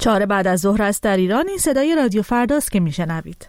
4 بعد از ظهر است در ایران. این صدای رادیو فرداست که میشنوید.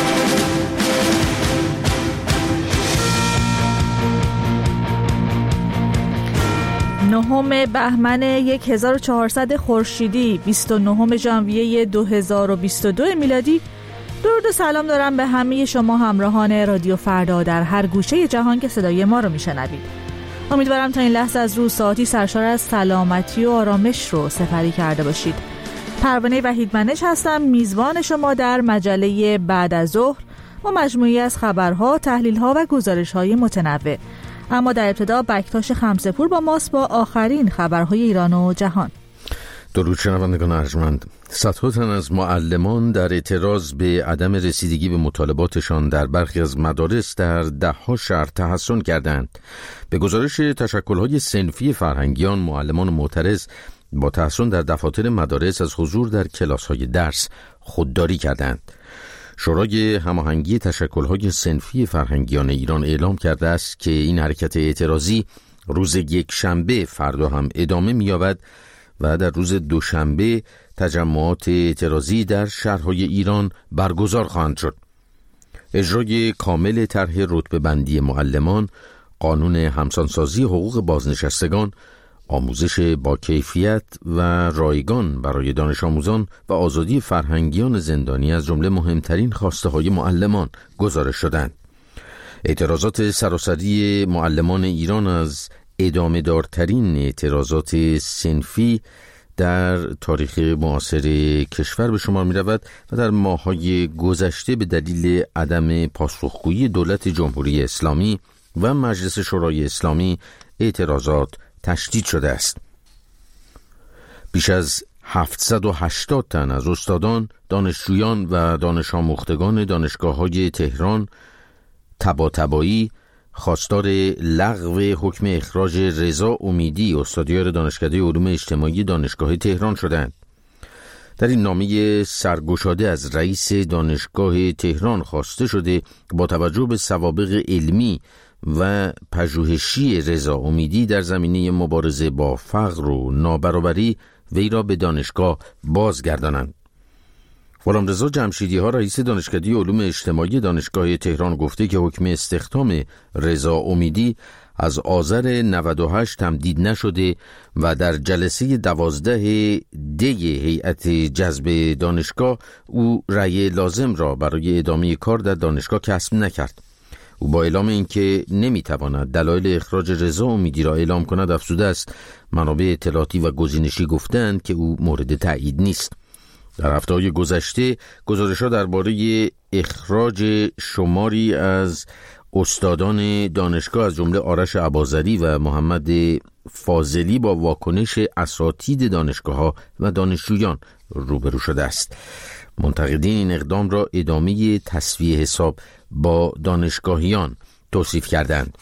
9 بهمن 1400 خورشیدی 29 ژانویه 2022 میلادی. درود و سلام دارم به همه شما همراهان رادیو فردا در هر گوشه جهان که صدای ما رو میشنوید. امیدوارم تا این لحظه از روز ساعتی سرشار از سلامتی و آرامش رو سپری کرده باشید. پروانه وحیدمنش هستم، میزبان شما در مجله بعد از ظهر با مجموعی از خبرها، تحلیل‌ها و گزارش‌های متنوع. اما در ابتدا بکتاش خمسه‌پور با ماست با آخرین خبرهای ایران و جهان. درود شنوندگان ارجمند. صدها تن از معلمان در اعتراض به عدم رسیدگی به مطالباتشان در برخی از مدارس در 10 شهر تحصن کردند. به گزارش تشکل‌های صنفی فرهنگیان، معلمان معترض با تحصن در دفاتر مدارس از حضور در کلاس‌های درس خودداری کردند. شورای هماهنگی تشکل‌های صنفی فرهنگیان ایران اعلام کرده است که این حرکت اعتراضی روز یکشنبه فردا هم ادامه می‌یابد و در روز دوشنبه تجمعات اعتراضی در شهرهای ایران برگزار خواهند شد. اجرای کامل طرح رتبه‌بندی معلمان، قانون همسانسازی حقوق بازنشستگان، آموزش با کیفیت و رایگان برای دانش آموزان و آزادی فرهنگیان زندانی از جمله مهمترین خواسته های معلمان گزارش شدند. اعتراضات سراسری معلمان ایران از ادامه دارترین اعتراضات صنفی در تاریخ معاصر کشور به شمار می رود و در ماه‌های گذشته به دلیل عدم پاسخگویی دولت جمهوری اسلامی و مجلس شورای اسلامی اعتراضات تشدید شده است. بیش از 780 تن از استادان، دانشجویان و دانش آموختگان دانشگاه‌های تهران طباطبایی خواستار لغو حکم اخراج رضا امیدی، استادیار دانشکده علوم اجتماعی دانشگاه تهران شدند. در این نامه سرگشاده از رئیس دانشگاه تهران خواسته شده با توجه به سوابق علمی و پژوهشی رضا امیدی در زمینه مبارزه با فقر و نابرابری وی را به دانشگاه بازگردانند. غلامرضا جمشیدی‌ها رئیس دانشکده علوم اجتماعی دانشگاه تهران گفته که حکم استخدام رضا امیدی از آذر 98 تمدید نشده و در جلسه 12 دی هیئت جذب دانشگاه او رأی لازم را برای ادامه کار در دانشگاه کسب نکرد. او با اعلام اینکه نمیتواند دلایل اخراج رضا امیدی را اعلام کند افزوده است منابع اطلاعاتی و گزینشی گفتند که او مورد تایید نیست. در هفته‌های گذشته گزارش‌ها درباره اخراج شماری از استادان دانشگاه از جمله آرش اباظری و محمد فاضلی با واکنش اساتید دانشگاه‌ها و دانشجویان روبرو شده است. منتقدین این اقدام را ادامه تسویه حساب با دانشگاهیان توصیف کردند.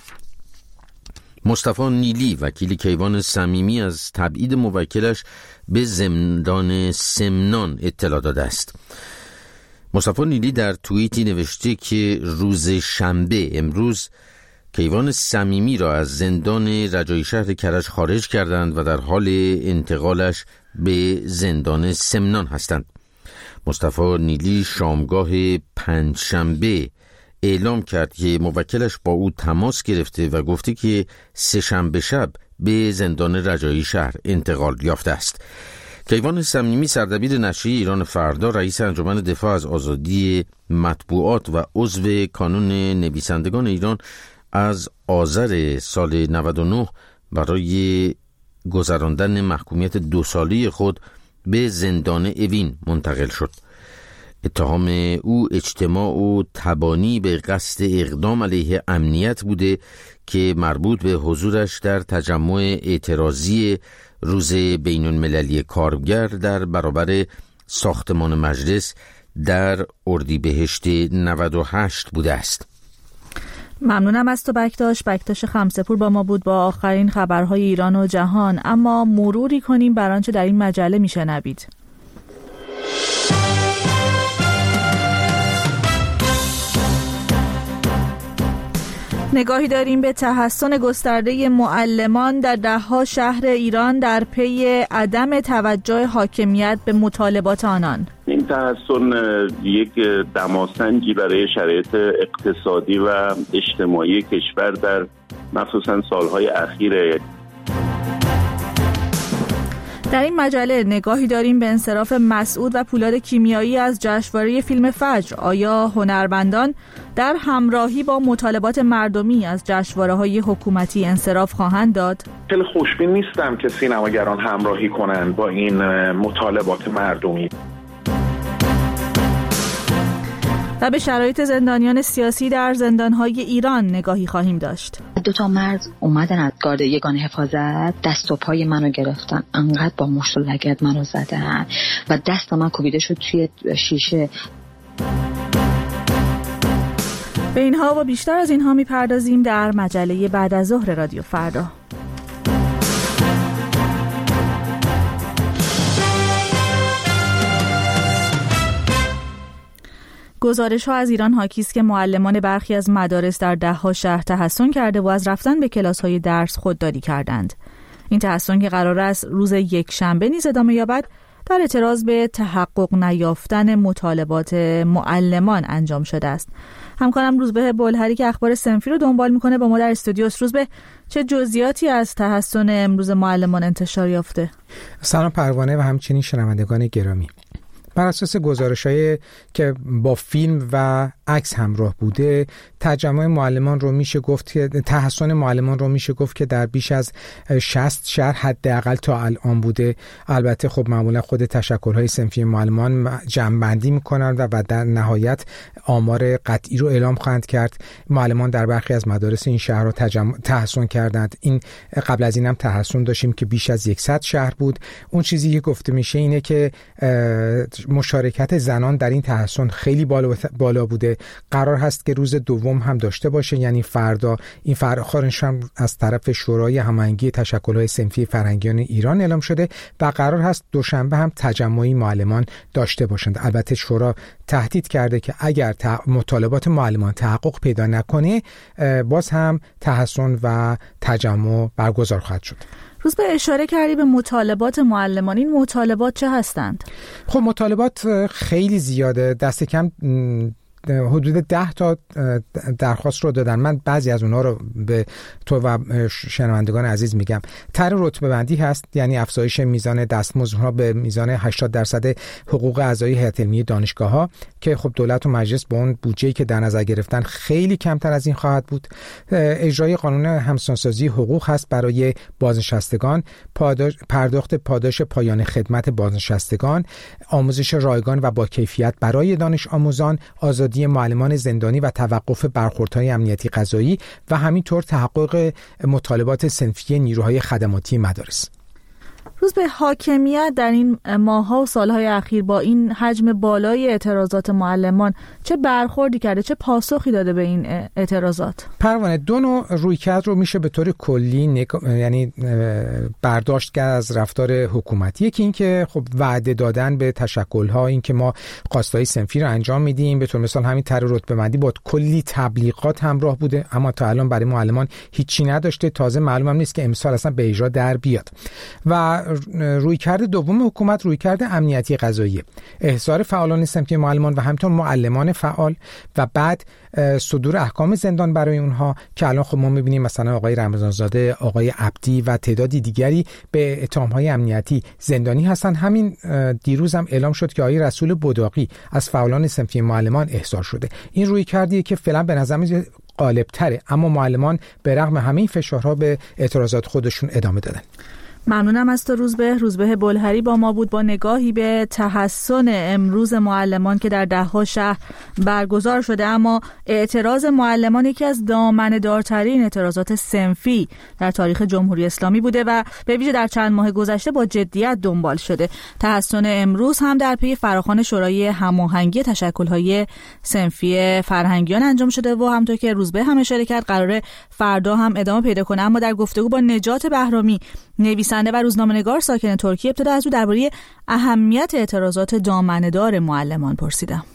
مصطفی نیلی وکیل کیوان صمیمی از تبعید موکلش به زندان سمنان اطلاع داده است. مصطفی نیلی در توییتی نوشته که روز شنبه امروز کیوان صمیمی را از زندان رجایی شهر کرج خارج کردند و در حال انتقالش به زندان سمنان هستند. مصطفی نیلی شامگاه پنجشنبه اعلام کرد که موکلش با او تماس گرفته و گفته که سه‌شنبه شب به زندان رجایی شهر انتقال یافته است. کیوان صمیمی سردبیر نشریه ایران فردا، رئیس انجمن دفاع از آزادی مطبوعات و عضو کانون نویسندگان ایران از آذر سال 99 برای گذراندن محکومیت 2 ساله خود به زندان اوین منتقل شد. اتهام او اجتماع و تبانی به قصد اقدام علیه امنیت بوده که مربوط به حضورش در تجمع اعتراضی روز بین المللی کارگر در برابر ساختمان مجلس در اردیبهشت 98 بوده است. ممنونم از تو بکتاش خمسه‌پور با ما بود با آخرین خبرهای ایران و جهان. اما مروری کنیم بر آنچه در این مجله میشنوید. نگاهی داریم به تحسن گسترده معلمان در ده‌ها شهر ایران در پی عدم توجه حاکمیت به مطالبات آنان. این تحسن یک دماسنجی برای شرایط اقتصادی و اجتماعی کشور در مخصوصاً سالهای اخیره. در این مجله نگاهی داریم به انصراف مسعود و پولاد کیمیایی از جشنواره فیلم فجر. آیا هنرمندان در همراهی با مطالبات مردمی از جشنواره‌های حکومتی انصراف خواهند داد؟ خیلی خوشبین نیستم که سینماگران همراهی کنند با این مطالبات مردمی. و به شرایط زندانیان سیاسی در زندان‌های ایران نگاهی خواهیم داشت. 2 مرد اومدن از گارد یگان حفاظت دست و پای منو گرفتن، انقدر با مشت و لگد منو زدن و دست من کوبیده شد توی شیشه. به اینها و بیشتر از اینها میپردازیم در مجله بعد از ظهر رادیو فردا. گزارش‌ها از ایران حاکی است که معلمان برخی از مدارس در 10 شهر تحسن کرده و از رفتن به کلاس‌های درس خودداری کردند. این تحسن که قرار است روز یکشنبه نیز ادامه یابد، در اعتراض به تحقق نیافتن مطالبات معلمان انجام شده است. همکارم روزبه بلهری که اخبار صنفی رو دنبال میکنه با ما در استودیو است. روزبه، چه جزئیاتی از تحسن امروز معلمان انتشار یافته؟ سلام پروانه و همچنین شنوندگان گرامی. بر اساس گزارش‌هایی که با فیلم و عکس همراه بوده، تجمع معلمان رو میشه گفت که تحسن معلمان رو میشه گفت که در بیش از 60 شهر حداقل تا الان بوده. البته خب معمولا خود تشکل‌های صنفی معلمان جمع‌بندی میکنن و در نهایت آمار قطعی رو اعلام خواهند کرد. معلمان در برخی از مدارس این شهرها تحسن کردند. این قبل از اینم تحسن داشتیم که بیش از 100 شهر بود. اون چیزی که گفته میشه اینه که مشارکت زنان در این تحسن خیلی بالا بوده. قرار هست که روز دوم هم داشته باشه، یعنی فردا. این خواهش هم از طرف شورای هماهنگی تشکل‌های صنفی فرهنگیان ایران اعلام شده و قرار هست دوشنبه هم تجمعی معلمان داشته باشند. البته شورا تهدید کرده که اگر مطالبات معلمان تحقق پیدا نکنه، باز هم تحسن و تجمع برگزار خواهد شد. روز به اشاره کردی به مطالبات معلمان. این مطالبات چه هستند؟ خب مطالبات خیلی زیاده، دست کم حدود 10 تا درخواست رو دادن. من بعضی از اونها رو به تو و شنوندگان عزیز میگم. طرح رتبه بندی هست، یعنی افزایش میزان دستمزدها به میزان 80% حقوق اعضای هیئت علمی دانشگاه‌ها که خب دولت و مجلس با اون بودجه‌ای که در نظر گرفتن خیلی کمتر از این خواهد بود. اجرای قانون همسانسازی حقوق هست برای بازنشستگان، پرداخت پاداش پایان خدمت بازنشستگان، آموزش رایگان و با کیفیت برای دانش آموزان، آزادی معلمان زندانی و توقف برخوردهای امنیتی قضایی و همینطور تحقق مطالبات صنفی نیروهای خدماتی مدارس. روز به حاکمیت در این ماه‌ها و سال‌های اخیر با این حجم بالای اعتراضات معلمان چه برخوردی کرده، چه پاسخی داده به این اعتراضات؟ پروانه، دو نوع رویکرد رو میشه به طور کلی یعنی برداشت کرد از رفتار حکومتی. یکی این که خب وعده دادن به تشکل‌ها، این که ما خواستهای صنفی رو انجام میدیم، به طور مثال همین طرح رتبه‌بندی با کلی تبلیغات همراه بوده، اما تا الان برای معلمان هیچی نداشته. تازه معلوم هم نیست که امسال اصلا به اجرا در بیاد. و رویکرد دوم حکومت رویکرد امنیتی قضایی، احضار فعالان صنفی معلمان و همینطور معلمان فعال و بعد صدور احکام زندان برای اونها که الان خب ما می‌بینیم مثلا آقای رمضانزاده، آقای عبدی و تعدادی دیگری به اتهام‌های امنیتی زندانی هستن. همین دیروز هم اعلام شد که آقای رسول بداقی از فعالان صنفی معلمان احضار شده. این رویکردیه که فعلا به نظر میاد غالب‌تره، اما معلمان به رغم همه این فشارها به اعتراضات خودشون ادامه دادن. ممنونم از تو روزبه بلهری با ما بود با نگاهی به تحسن امروز معلمان که در 10 شهر برگزار شده. اما اعتراض معلمان یکی از دامنه‌دارترین اعتراضات صنفی در تاریخ جمهوری اسلامی بوده و به ویژه در چند ماه گذشته با جدیت دنبال شده. تحسن امروز هم در پی فراخوان شورای هماهنگی تشکل‌های صنفی فرهنگیان انجام شده و همونطور که روزبه هم اشاره کرد قراره فردا هم ادامه پیدا کنه. اما در گفتگو با نجات بهرامی، نویسنده و روزنامه‌نگار ساکن ترکیه، ابتدا از او درباره اهمیت اعتراضات دامنه‌دار معلمان پرسیدم.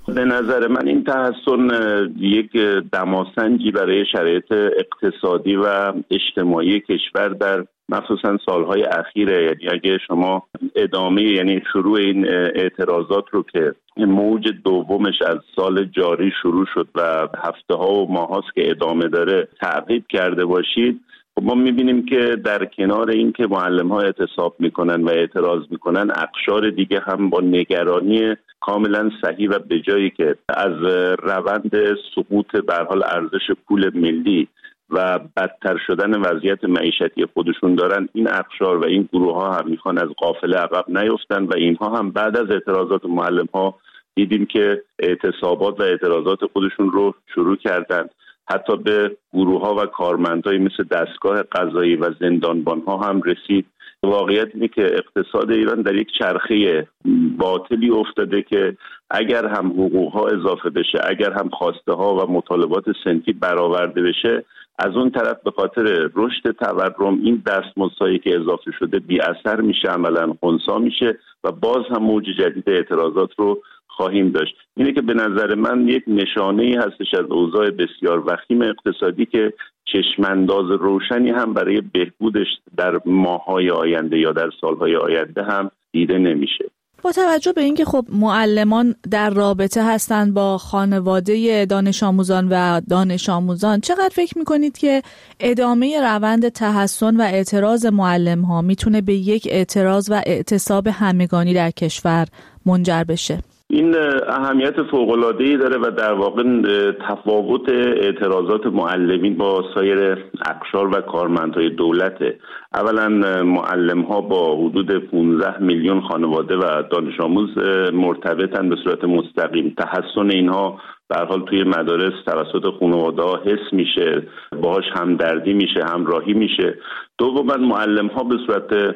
به نظر من این تحسن یک دماسنجی برای شرایط اقتصادی و اجتماعی کشور در مخصوصا سالهای اخیره. یعنی اگه شما ادامه یعنی شروع این اعتراضات رو که موج دومش از سال جاری شروع شد و هفته ها و ماه هاست که ادامه داره تعقیب کرده باشید، ما میبینیم که در کنار این که معلم ها اعتصاب میکنن و اعتراض میکنن، اقشار دیگه هم با نگرانی کاملا صحیح و به جایی که از روند سقوط به هر حال ارزش پول ملی و بدتر شدن وضعیت معیشتی خودشون دارن، این اقشار و این گروه ها هم میخوان از قافله عقب نیفتن و اینها هم بعد از اعتراضات معلم ها دیدیم که اعتصابات و اعتراضات خودشون رو شروع کردن. حتی به گروه ها و کارمندای مثل دستگاه قضایی و زندانبان ها هم رسید. واقعیت اینه که اقتصاد ایران در یک چرخه باطلی افتاده که اگر هم حقوق ها اضافه بشه، اگر هم خواسته ها و مطالبات صنفی برآورده بشه، از اون طرف به خاطر رشد تورم این دستمزدهایی که اضافه شده بی اثر میشه، عملاً خنثی میشه و باز هم موج جدید اعتراضات رو خواهیم داشت. اینه که به نظر من یک نشانه‌ای هستش از اوضاع بسیار وخیم اقتصادی که چشمانداز روشنی هم برای بهبودش در ماه‌های آینده یا در سال‌های آینده هم دیده نمیشه. با توجه به اینکه خب معلمان در رابطه هستند با خانواده دانش آموزان و دانش آموزان، چقدر فکر میکنید که ادامه روند تحسن و اعتراض معلم ها میتونه به یک اعتراض و اعتصاب همگانی در کشور منجر بشه؟ این اهمیت فوق‌العاده‌ای داره و در واقع تفاوت اعتراضات معلمین با سایر اقشار و کارمندهای دولته. اولا معلم‌ها با حدود 15 میلیون خانواده و دانش آموز مرتبطن به صورت مستقیم. تحسن اینها به هر حال توی مدارس توسط خانواده‌ها حس میشه، باهاش همدردی میشه، همراهی میشه. دوما معلم‌ها به صورت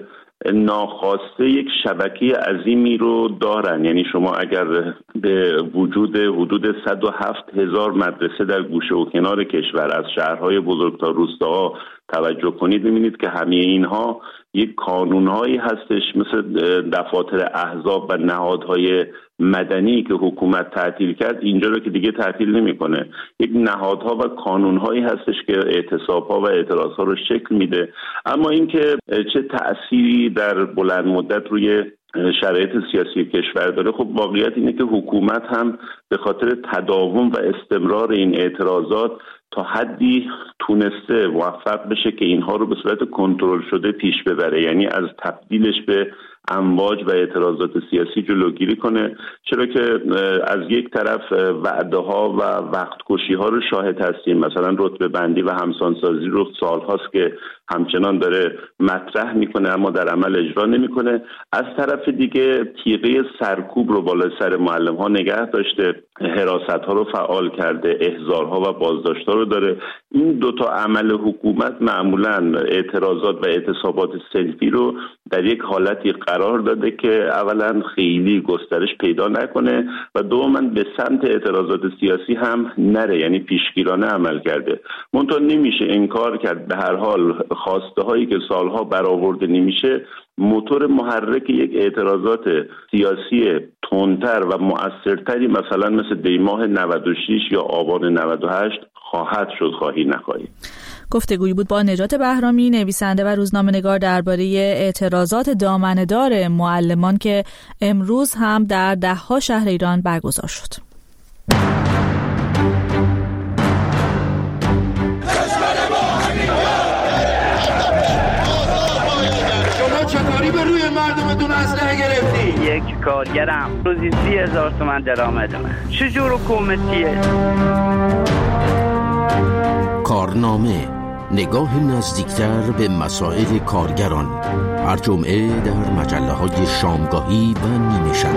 ناخواسته یک شبکه عظیمی رو دارن. یعنی شما اگر به وجود حدود 107,000 مدرسه در گوشه و کنار کشور از شهرهای بزرگ تا روستاها توجه کنید، می‌بینید که همه اینها یک کانونهایی هستش مثل دفاتر احزاب و نهادهای مدنی که حکومت تعطیل کرد، اینجا رو که دیگه تعطیل نمی‌کنه. یک نهادها و کانونهایی هستش که اعتصاب‌ها و اعتراض‌ها رو شکل میده. اما اینکه چه تأثیری در بلند مدت روی شرایط سیاسی کشور داره، خب واقعیت اینه که حکومت هم به خاطر تداوم و استمرار این اعتراضات تا حدی تونسته موفق بشه که اینها رو به صورت کنترل شده پیش ببره، یعنی از تبدیلش به امواج و اعتراضات سیاسی جلوگیری کنه. چرا که از یک طرف وعده ها و وقت کشی ها رو شاهد هستیم، مثلا رتبه بندی و همسانسازی رو سال هاست که همچنان داره مطرح میکنه اما در عمل اجرا نمیکنه. از طرف دیگه تیغه سرکوب رو بالای سر معلم ها نگه داشته، حراست ها رو فعال کرده، احضار ها و بازداشت ها رو داره. این دوتا عمل حکومت معمولا اعتراضات و اعتصابات صنفی رو در یک حالتی قرار داده که اولا خیلی گسترش پیدا نکنه و دوما به سمت اعتراضات سیاسی هم نره، یعنی پیشگیرانه عمل کرده. منتها نمیشه انکار کرد به هر حال خواسته هایی که سالها برآورده نمیشه، موتور محرک یک اعتراضات سیاسی تندتر و مؤثرتری مثلا مثل دیماه 96 یا آبان 98 خواهد شد، خواهی نخواهی. گفتگویی بود با نجات بهرامی، نویسنده و روزنامه‌نگار درباره اعتراضات دامنه‌دار معلمان که امروز هم در ده‌ها شهر ایران برگزار شد. شما چطوری به روی مردمتون اسلحه گرفتی؟ یک کارگرم روزی 30,000 تومان درآمدمه. چجور حکومتیه؟ کارنامه، نگاه نزدیکتر به مسائل کارگران، هر جمعه در مجله‌های شامگاهی و نیمه شب.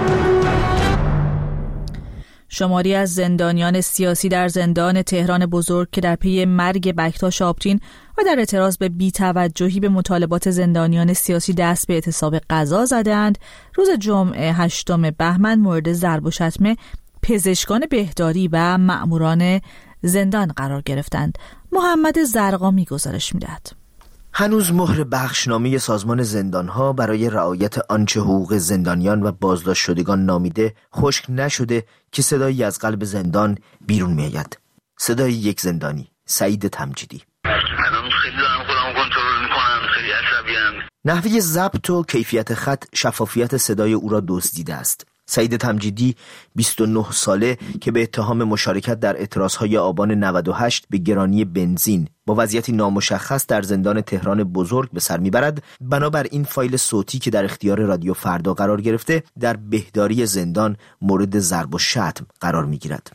شماری از زندانیان سیاسی در زندان تهران بزرگ که در پی مرگ بکتاش آبتین و در اعتراض به بی‌توجهی به مطالبات زندانیان سیاسی دست به اعتصاب قضا زدند، روز جمعه 8 بهمن مورد ضرب و شتم پزشکان بهداری و مأموران زندان قرار گرفتند. محمد زرقامی گزارش می‌دهد. هنوز مهر بخشنامه سازمان زندانها برای رعایت آنچه حقوق زندانیان و بازداشت شدگان نامیده خشک نشده که صدایی از قلب زندان بیرون میآید. صدای یک زندانی، سعید تمجیدی. الان خیلی دارم خودم کنترل میکنم، خیلی عصبیم. نحوه ضبط و کیفیت خط شفافیت صدای او را دزدیده است. سعید تمجیدی 29 ساله که به اتهام مشارکت در اعتراضهای آبان 98 به گرانی بنزین با وضعیتی نامشخص در زندان تهران بزرگ به سر میبرد، بنابر این فایل صوتی که در اختیار رادیو فردا قرار گرفته در بهداری زندان مورد ضرب و شتم قرار میگیرد.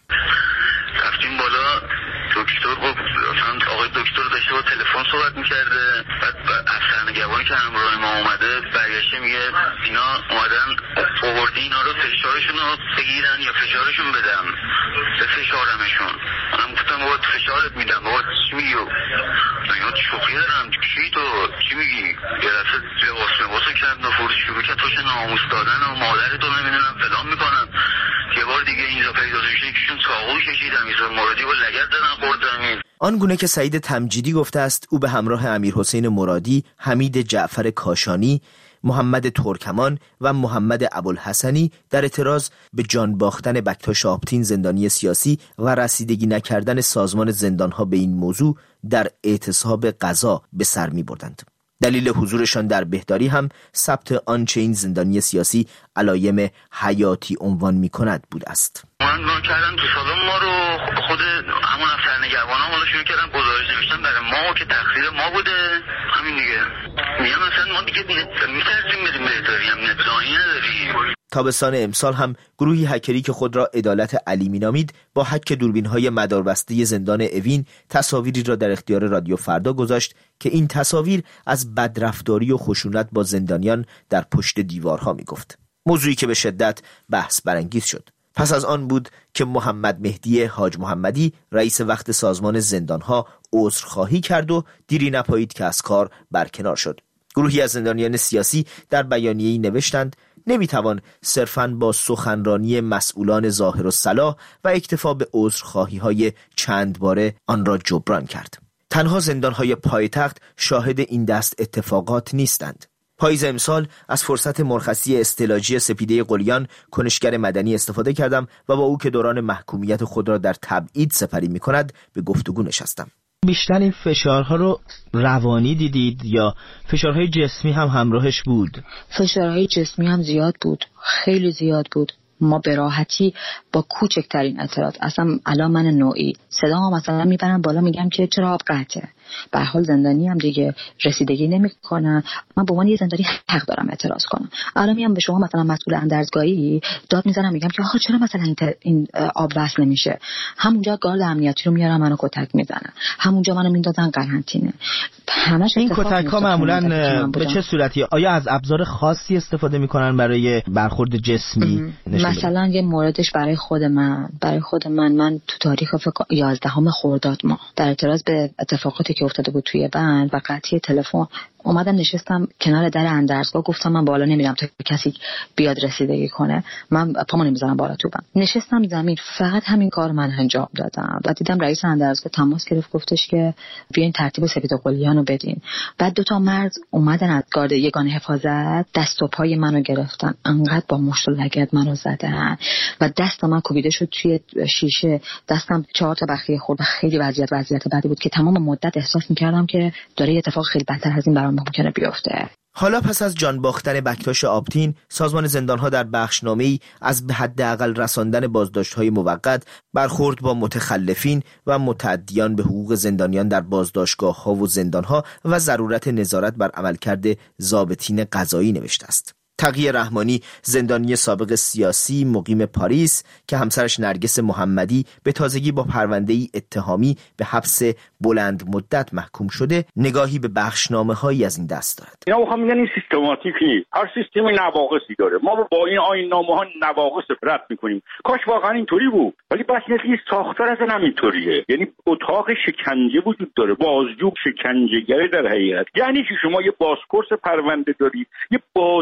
رفتیم بالا، دکتر گفت مثلا آقای دکتر داشته با تلفن صحبت میکرده، بعد افسر نگهبانی که همراه ما اومده برگشته میگه اینا اومدن آوردی اینا رو فشارشون رو بگیرن یا فشارشون بدم، به فشارمشون. منم گفتم بابا فشارت میدم، بابا چی میگی؟ اینا شوخی دارم، چی تو چی میگی؟ یه دفعه لباس کرد و فروش شروع کرد توش ناموس دادن و مادرتو نمیدونم فلان میکنن. یه بار دیگه اینجا پیدا شد یکیشون چاقو کشیدم، این مرادی با لگد دادن خوردم. آنگونه که سعید تمجیدی گفته است، او به همراه امیرحسین مرادی، حمید جعفر کاشانی، محمد ترکمان و محمد ابوالحسنی در اعتراض به جان باختن بکتاش آبتین زندانی سیاسی و رسیدگی نکردن سازمان زندانها به این موضوع در اعتصاب قضا به سر می بردند. دلیل حضورشان در بهداری هم ثبت آنچه این زندانی سیاسی علایم حیاتی عنوان می کند بود است. من کردن تو سالن ما رو خود همون افسر نگهبانا ما رو شروع کردن گزارش نوشتن برای ما که تقصیر ما بوده. همین دیگه میگم مثلا ما دیگه میترسیم بریم بهداری، هم نبضانی نداریم. تابستان امسال هم گروهی هکری که خود را عدالت علی مینامید با هک دوربین‌های مداربسته زندان اوین تصاویری را در اختیار رادیو فردا گذاشت که این تصاویر از بدرفتاری و خشونت با زندانیان در پشت دیوارها میگفت. موضوعی که به شدت بحث برانگیز شد. پس از آن بود که محمد مهدی حاج محمدی رئیس وقت سازمان زندانها عذرخواهی کرد و دیری نپایید که از کار برکنار شد. گروهی از زندانیان سیاسی در بیانیه‌ای نوشتند نمیتوان صرفاً با سخنرانی مسئولان ظاهر و صلاح و اکتفا به عذرخواهی‌های چند باره آن را جبران کرد. تنها زندان‌های پایتخت شاهد این دست اتفاقات نیستند. پاییز امسال از فرصت مرخصی استعلاجی سپیده قلیان کنشگر مدنی استفاده کردم و با او که دوران محکومیت خود را در تبعید سپری می‌کند به گفتگو نشستم. بیشتر این فشارها رو روانی دیدید یا فشارهای جسمی هم همراهش بود؟ فشارهای جسمی هم زیاد بود، خیلی زیاد بود. ما به راحتی با کوچکترین اعتراض، اصلا الان من نوعی صدامو مثلا میبرم بالا میگم که چرا آب قطعه، به هر حال زندانی هم دیگه رسیدگی نمیکنن، من به عنوان یه زندانی حق دارم اعتراض کنم. الان میام به شما مثلا مسئول اندرزگاهی داد میزنم میگم که آخه چرا مثلا این آب وصل نمیشه، همونجا گارد امنیتی رو میارن منو کتک میزنن، همونجا منو میندازن قرنطینه. همش این کتک ها معمولا به چه صورتی؟ آیا از ابزار خاصی استفاده میکنن برای برخورد جسمی؟ مثلا یه موردش برای خود من تو تاریخ فکر 11 خرداد ماه در اعتراض به اتفاقاتی که افتاده بود توی بند و قطعی تلفن اومدم نشستم کنار در اندرزگاه، گفتم من بالا نمیرم تا کسی بیاد رسیدگی کنه، من پامو نمیذارم بالا تو بند. نشستم زمین، فقط همین کار من انجام دادم و دیدم رئیس اندرزگاه تماس گرفت، گفتش که بیاین ترتیب سپید قلیان رو بدین. بعد دو تا مرد اومدن از گارد یگان حفاظت دست و پای منو گرفتن، انقدر با مشت و لگد منو زدن و دست من کوبیده شد توی شیشه، دستم 4 تا بخیه خورد و خیلی وضعیت بدی بود که تمام مدت احساس می‌کردم که داره اتفاق خیلی بدتر از این برام ممکنه بیفته. حالا پس از جان باختن بکتاش آبتین، سازمان زندانها در بخشنامه‌ای از به حداقل رساندن بازداشت‌های موقت، برخورد با متخلفین و متعدیان به حقوق زندانیان در بازداشتگاه‌ها و زندانها و ضرورت نظارت بر عملکرد ضابطین قضایی نوشته است. تقی رحمانی، زندانی سابق سیاسی مقیم پاریس که همسرش نرگس محمدی به تازگی با پرونده‌ای اتهامی به حبس بلند مدت محکوم شده، نگاهی به بخشنامه‌هایی از این دست دارد. اینا میخوام میگن این سیستماتیک نیست، هر سیستمی نواقصی داره، ما با این آیین‌نامه‌ها نواقص رد می‌کنیم. کاش واقعا اینطوری بود، ولی بس این ساختار اصلا همینطوریه. یعنی اتاق شکنجه وجود داره، بازجو شکنجه‌گر در حقیقت. یعنی که شما یه بازپرس پرونده دارید، یه بازجوی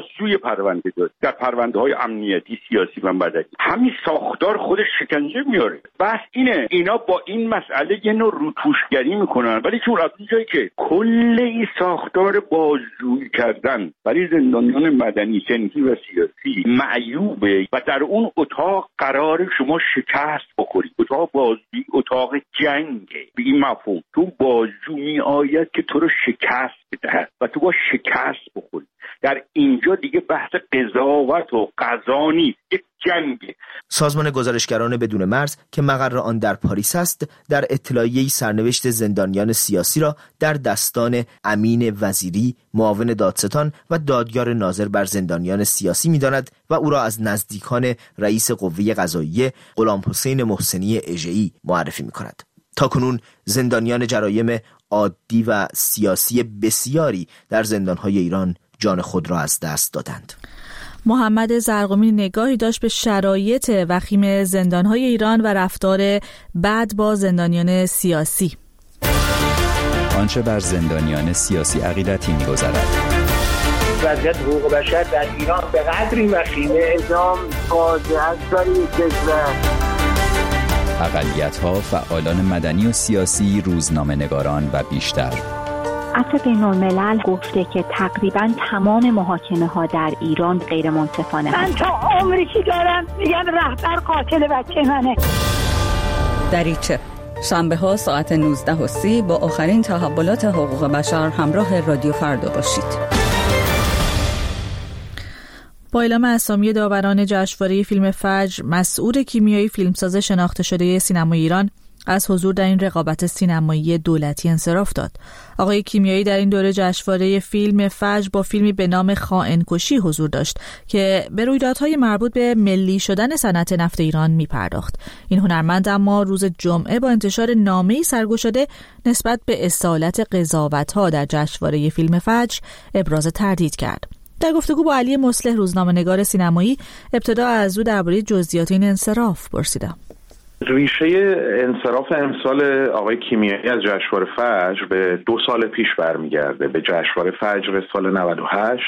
پرونده داد، در پرونده های امنیتی، سیاسی و مدنی. همین ساختار خودش شکنجه میاره. بس اینا با این مسئله یه نوع روتوشگری میکنن، ولی چون از اونجایی که کل این ساختار بازجویی کردن برای زندانیان مدنی، سنفی و سیاسی معیوبه و در اون اتاق قرار شما شکست بخورید. اتاق بازجویی اتاق جنگه به این مفهوم. تو بازجو میآید که تو رو شکست بده و تو با شکست بخوری. در اینجا دیگه بحث قضاوت و قضا نیست، یک جنگه. سازمان گزارشگران بدون مرز که مقر آن در پاریس است، در اطلاعیه‌ای سرنوشت زندانیان سیاسی را در دستان امین وزیری، معاون دادستان و دادیار ناظر بر زندانیان سیاسی می‌داند و او را از نزدیکان رئیس قوه قضاییه غلامحسین محسنی اژه‌ای معرفی می‌کند. تاکنون زندانیان جرایم عادی و سیاسی بسیاری در زندان‌های ایران جان خود را از دست دادند. محمد زرقمی نگاهی داشت به شرایط وخیم زندان‌های ایران و رفتار بد با زندانیان سیاسی. آنچه بر زندانیان سیاسی عقیدتی می‌گذرد. وضعیت حقوق بشر در ایران به قدری وخیمه، اعدام فاجعه است برای کشور. اقلیت‌ها، فعالان مدنی و سیاسی، روزنامه‌نگاران و بیشتر. عفو بین‌الملل گفته که تقریباً تمام محاکمه‌ها در ایران غیر منصفانه. من تا عمری که دارم میگم رهبر قاتل بچه منه. دریچه شنبه‌ها ساعت 19:30 با آخرین تحولات حقوق بشر همراه رادیو فردا باشید. با اعلام اسامی داوران جشنواره فیلم فجر، مسعود کیمیایی فیلمساز شناخته شده سینمای ایران از حضور در این رقابت سینمایی دولتی انصراف داد. آقای کیمیایی در این دوره جشنواره فیلم فجر با فیلمی به نام خائن‌کشی حضور داشت که به رویدادهای مربوط به ملی شدن صنعت نفت ایران می‌پرداخت. این هنرمند اما روز جمعه با انتشار نامه‌ای سرگشاده نسبت به اصالت قضاوت‌ها در جشنواره فیلم فجر ابراز تردید کرد. در گفتگو با علی مصلح روزنامه‌نگار سینمایی ابتدا از او درباره جزئیات این انصراف پرسیدم. ریشه انصراف امسال آقای کیمیایی از جشنواره فجر به 2 سال پیش برمیگرده، به جشنواره فجر سال 98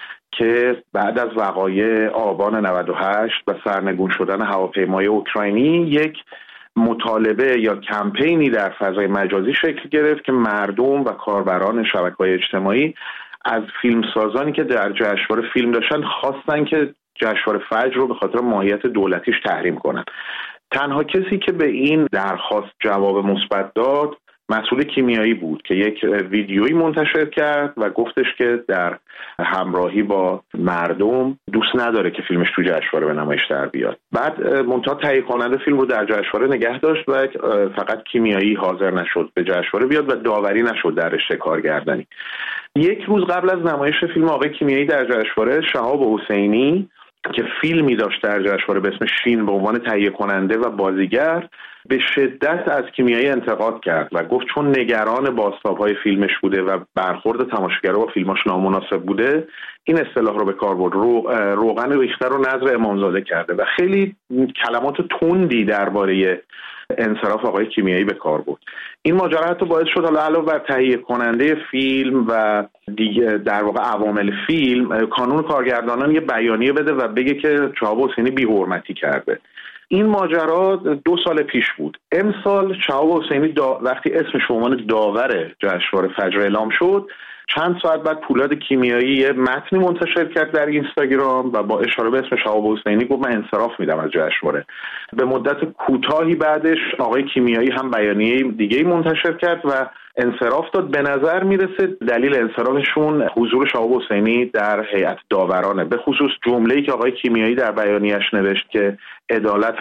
که بعد از وقایع آبان 98 و سرنگون شدن هواپیمای اوکراینی یک مطالبه یا کمپینی در فضای مجازی شکل گرفت که مردم و کاربران شبکه‌های اجتماعی از فیلمسازانی که در جشنواره فیلم داشتن خواستن که جشنواره فجر رو به خاطر ماهیت دولتیش تحریم کنن. تنها کسی که به این درخواست جواب مثبت داد مسئول کیمیایی بود که یک ویدیویی منتشر کرد و گفتش که در همراهی با مردم دوست نداره که فیلمش تو جشنواره به نمایش در بیاد. بعد منتها تهیه کننده فیلم رو در جشنواره نگه داشت و فقط کیمیایی حاضر نشد به جشنواره بیاد و داوری نشد در رشته کارگردانی. یک روز قبل از نمایش فیلم آقای کیمیایی در جشنواره، شهاب حسینی که فیلمی داشت در جشنواره به اسم شین به عنوان تهیه کننده و بازیگر، به شدت از کیمیایی انتقاد کرد و گفت چون نگران بازتاب‌های فیلمش بوده و برخورد تماشاگرها با فیلماش نامناسب بوده، این اصطلاح رو به کار برد. روغن ریخته رو نذر امامزاده کرده و خیلی کلمات تندی درباره انصراف آقای کیمیایی به کار برد. این ماجرا حتی باعث شد علاوه بر تهیه کننده فیلم و دیگه در واقع عوامل فیلم، کانون کارگردانان یه بیانیه بده و بگه که شهاب حسینی بی‌حرمتی کرده. این ماجرا 2 سال پیش بود. امسال شهاب حسینی وقتی اسمش به عنوان داور جشنواره فجر اعلام شد، چند ساعت بعد پولاد کیمیایی یه متنی منتشر کرد در اینستاگرام و با اشاره به اسم شهاب حسینی گفت من انصراف میدم از جشنواره. به مدت کوتاهی بعدش آقای کیمیایی هم بیانیه دیگه‌ای منتشر کرد و انصراف داد. به نظر میرسه دلیل انصرافشون حضور شهاب حسینی در هیئت داورانه، به خصوص جمله‌ای که آقای کیمیایی در بیانیه‌اش نوشت که عدالت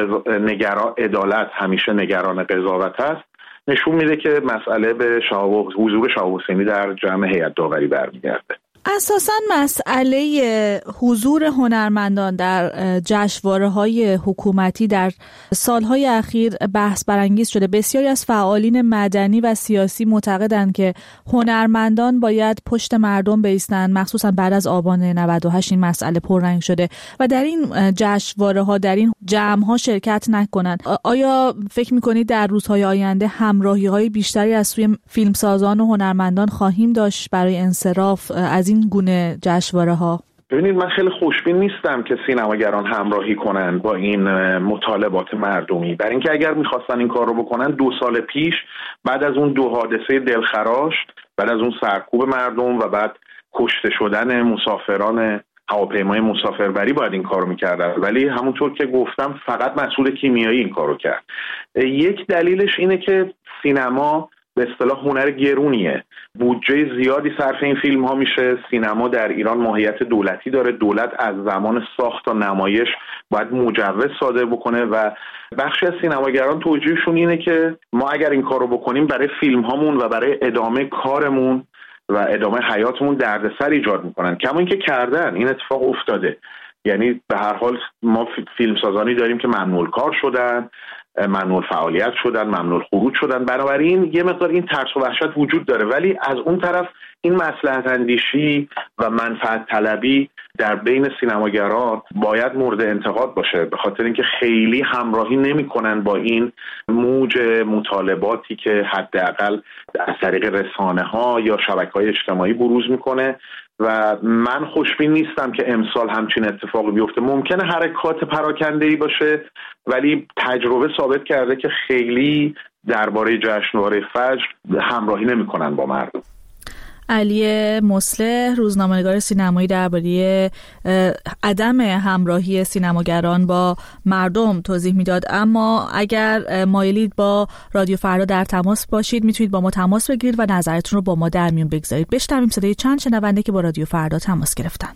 همیشه نگران قضاوت است، نشون میده که مسئله به حضور شهاب حسینی در جمع هیئت داوری برمیگرده. اساساً مسئله حضور هنرمندان در جشنواره‌های حکومتی در سالهای اخیر بحث برانگیز شده. بسیاری از فعالین مدنی و سیاسی معتقدند که هنرمندان باید پشت مردم بایستند، مخصوصاً بعد از آبان 98 این مسئله پررنگ شده و در این جشنواره‌ها، در این جمع‌ها شرکت نکنند. آیا فکر می‌کنید در روزهای آینده همراهی‌های بیشتری از سوی فیلمسازان و هنرمندان خواهیم داشت برای انصراف از این گونه جشنواره‌ها؟ ببینید من خیلی خوشبین نیستم که سینماگران همراهی کنن با این مطالبات مردمی، برای اینکه اگر میخواستن این کار رو بکنن 2 سال پیش بعد از اون 2 حادثه دلخراش، بعد از اون سرکوب مردم و بعد کشته شدن مسافران هواپیمای مسافربری باید این کارو میکردن، ولی همونطور که گفتم فقط مسئول کیمیایی این کارو کرد. یک دلیلش اینه که سینما به اصطلاح هنر گرونیه، بودجه زیادی صرف این فیلم ها میشه. سینما در ایران ماهیت دولتی داره، دولت از زمان ساخت تا نمایش باید مجوز صادر بکنه و بخشی از سینماگران توجیهشون اینه که ما اگر این کارو بکنیم برای فیلم هامون و برای ادامه کارمون و ادامه حیاتمون دردسر ایجاد میکنن. کما اینکه کردن، این اتفاق افتاده. یعنی به هر حال ما فیلمسازانی داریم که ممنوع کار شدن، ممنوع فعالیت شدن، ممنوع خروج شدن، بنابراین یه مقدار این ترس و وحشت وجود داره. ولی از اون طرف این مصلحت اندیشی و منفعت طلبی در بین سینماگران باید مورد انتقاد باشه، به خاطر اینکه خیلی همراهی نمی‌کنن با این موج مطالباتی که حداقل از طریق رسانه‌ها یا شبکه‌های اجتماعی بروز میکنه و من خوشبین نیستم که امسال همچین اتفاقی بیفته. ممکنه حرکات پراکنده‌ای باشه ولی تجربه ثابت کرده که خیلی درباره جشنواره فجر همراهی نمی‌کنن با مردم. علی مصلح روزنامه‌نگار سینمایی درباره عدم همراهی سینماگران با مردم توضیح میداد. اما اگر مایلید با رادیو فردا در تماس باشید میتونید با ما تماس بگیرید و نظرتون رو با ما در میون بگذارید. بشنویم صدای چند شنونده که با رادیو فردا تماس گرفتن.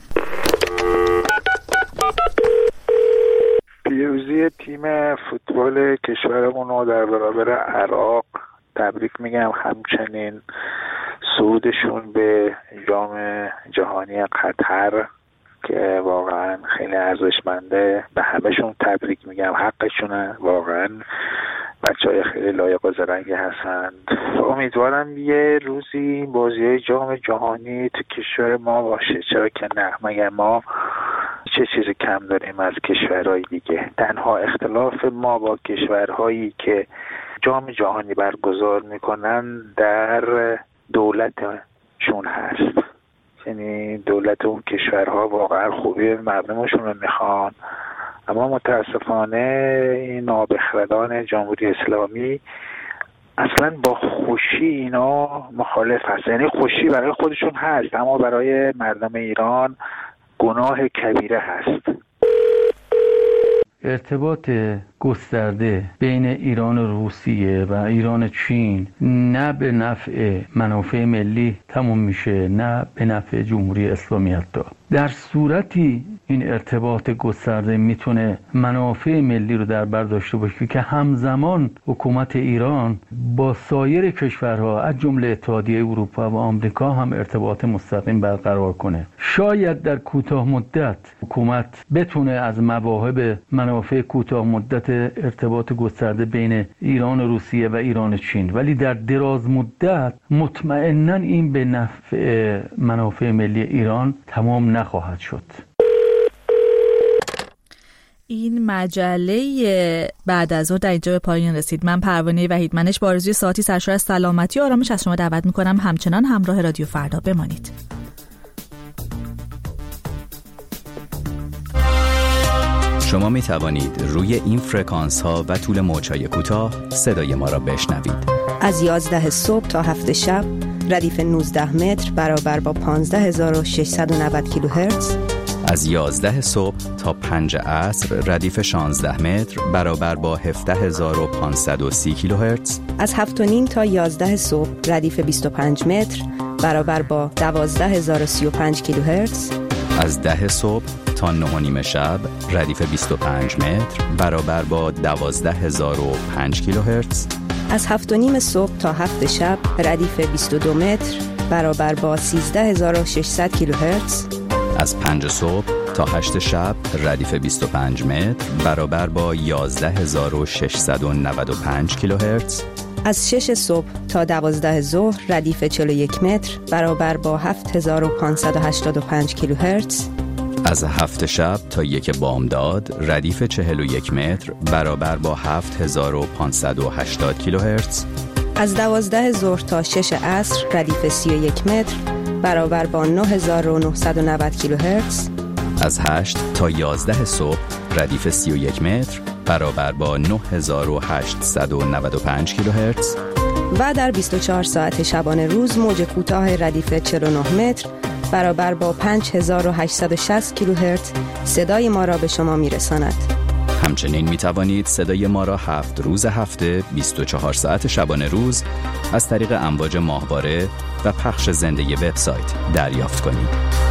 پیروزی تیم فوتبال کشورمون رو در برابر عراق تبریک میگم، همچنین صعودشون به جام جهانی قطر که واقعا خیلی ارزشمنده. به همهشون تبریک میگم، حقشونه، واقعا بچهای خیلی لایق و زرنگی هستند. امیدوارم یه روزی بازی‌های جام جهانی تو کشور ما باشه، چرا که نه، مگر ما چه چیزی کم داریم از کشورهای دیگه؟ تنها اختلاف ما با کشورهایی که جام جهانی برگزار میکنن در دولتشون هست، یعنی دولت اون کشورها واقعا خوبی مردمشون رو میخوان، اما متاسفانه این نابخردان جمهوری اسلامی اصلا با خوشی اینا مخالف هست. یعنی خوشی برای خودشون هست اما برای مردم ایران گناه کبیره هست. ارتباط گسترده بین ایران و روسیه و ایران و چین نه به نفع منافع ملی تموم میشه، نه به نفع جمهوری اسلامی. حتی در صورتی این ارتباط گسترده میتونه منافع ملی رو در بر داشته باشه که همزمان حکومت ایران با سایر کشورها از جمله اتحادیه اروپا و آمریکا هم ارتباط مستقیم برقرار کنه. شاید در کوتاه مدت حکومت بتونه از مواهب منافع کوتاه مدت ارتباط گسترده بین ایران و روسیه و ایران و چین، ولی در دراز مدت مطمئناً این به نفع منافع ملی ایران تمام نخواهد شد. این مجله بعد از ظهر در اینجا به پایان رسید. من پروانه وحیدمنش با آرزوی ساعتی سرشار از سلامتی و آرامش از شما دعوت میکنم همچنان همراه رادیو فردا بمانید. شما می توانید روی این فرکانس ها و طول موج‌های کوتاه صدای ما را بشنوید. از 11 صبح تا 7 شب ردیف 19 متر برابر با 15690 کیلوهرتز. از 11 صبح تا 5 عصر ردیف 16 متر برابر با 17530 کیلوهرتز. از 7:30 تا 11 صبح ردیف 25 متر برابر با 12035 کیلوهرتز. از 10 صبح تا 9:30 شب ردیف 25 متر برابر با 12005 کیلوهرتز. از 7:30 صبح تا 7 شب ردیف 22 متر برابر با 13600 کیلوهرتز. از 5 صبح تا 8 شب ردیف 25 متر برابر با 11695 کیلوهرتز. از 6 صبح تا 12 ظهر ردیف 41 متر برابر با 7585 کیلوهرتز. از 7 شب تا 1 بامداد ردیف 41 متر برابر با 7580 کیلوهرتز. از 12 ظهر تا 6 عصر ردیف 31 متر برابر با 9990 کیلوهرتز. از 8 تا 11 صبح ردیف 31 متر برابر با 9895 کیلوهرتز. و در 24 ساعت شبانه روز موج کوتاه ردیف 49 متر برابر با 5860 کیلوهرتز صدای ما را به شما میرساند. همچنین می توانید صدای ما را 7 روز هفته 24 ساعت شبانه روز از طریق امواج ماهواره و پخش زنده وبسایت دریافت کنید.